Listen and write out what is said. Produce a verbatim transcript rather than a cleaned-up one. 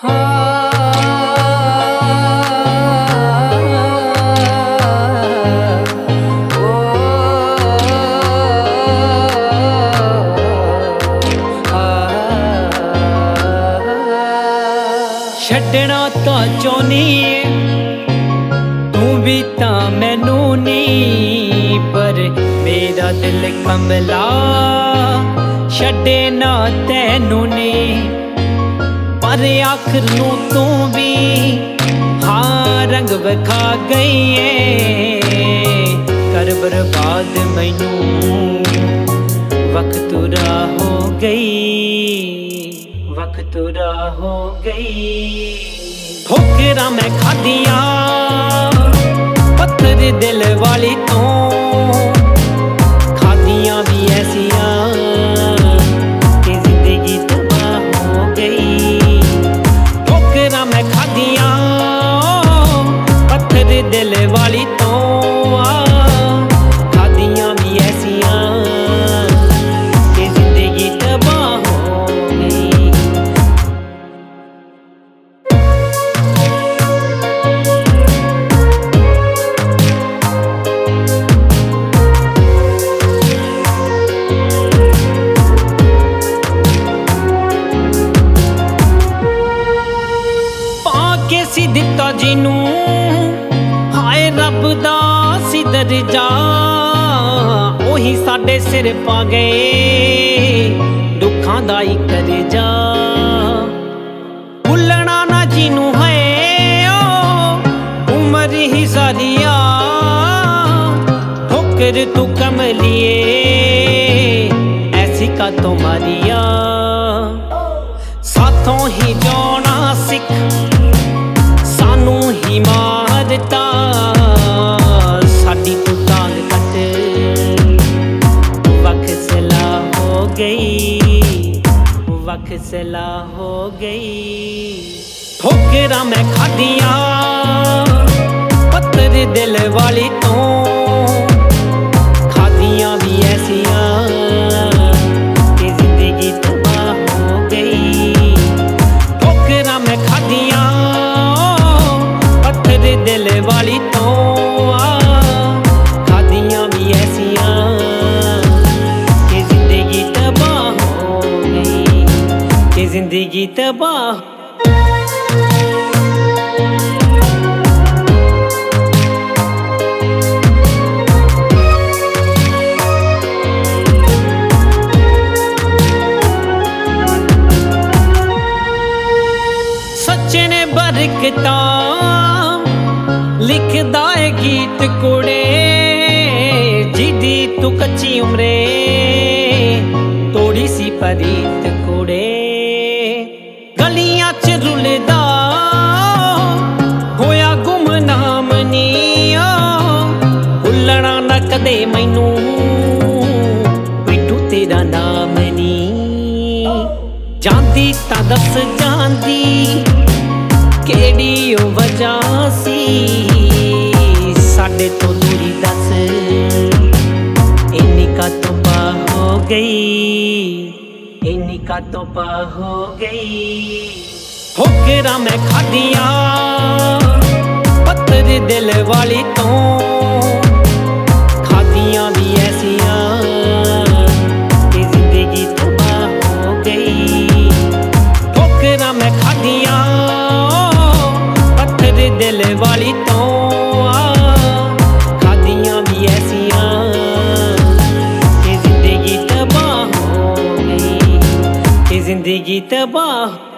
छड्डना तां चाहुंदी ऐ तू भी तां मैनू नी, पर मेरा दिल कमला छड्डे ना तैनू नी। पर आखिर नू तू भी हाँ रंग विखा गई है, कर बर्बाद मैनू वक्त राह हो गई, वक्त राह हो गई। ठोकरां मैं खादियां पत्थर दिल वाली तो, खादियां भी ऐसियां कि जिंदगी तबाह हो गई। ठोकरां मैं खादियां पत्थर दिल वाली तो, खादियां भी ऐसियां कि जिंदगी तबाह हो गई। सी दिता जिनू हाय रब दा सी दर्जा, ओही साडे सिर पा गए दुखां दा ही करजा। भुलना ना जिनू है ओ उम्र ही सारिया, ठोकर तू कमलिए ऐसी का तो मारिया। साथों ही जाना सिख सानू ही मारता, साडी तू टांग कट वख सला हो गई, वख सला हो गई। ठोकरां मैं खादियां पत्थर दिल वाली तो, खादियां भी ऐसियां कि जिंदगी तबाह हो गई। ठोकरां मैं खादियां दिल वाली तो, खादियां भी ऐसियां कि जिंदगी तबाह हो गई, कि जिंदगी तबाह। सच्चे ने बरकता लिखदा है गीत कुड़े, जिदी तू कच्ची उमरे तोड़ी सी परीत कुड़े। गलियां च रुलदा होया गुमनाम नी, भुलना ना कदे मैनू बिट्टू तेरा नाम नी। जांदी तां दस जांदी केड़ी ओ वजह सी, साडे तो दूरी दस इन्नी का तो पा हो गई, इन्नी का तो पा हो गई। ठोकरां मैं खादियां पत्थर दिल वाली तो, खादियां भी ऐसियां कि जिंदगी तबाह हो गई। ठोकरां मैं खादियां दिल वाली तो, खादियां भी ऐसियां कि जिंदगी तबाह हो गई, कि जिंदगी तबाह।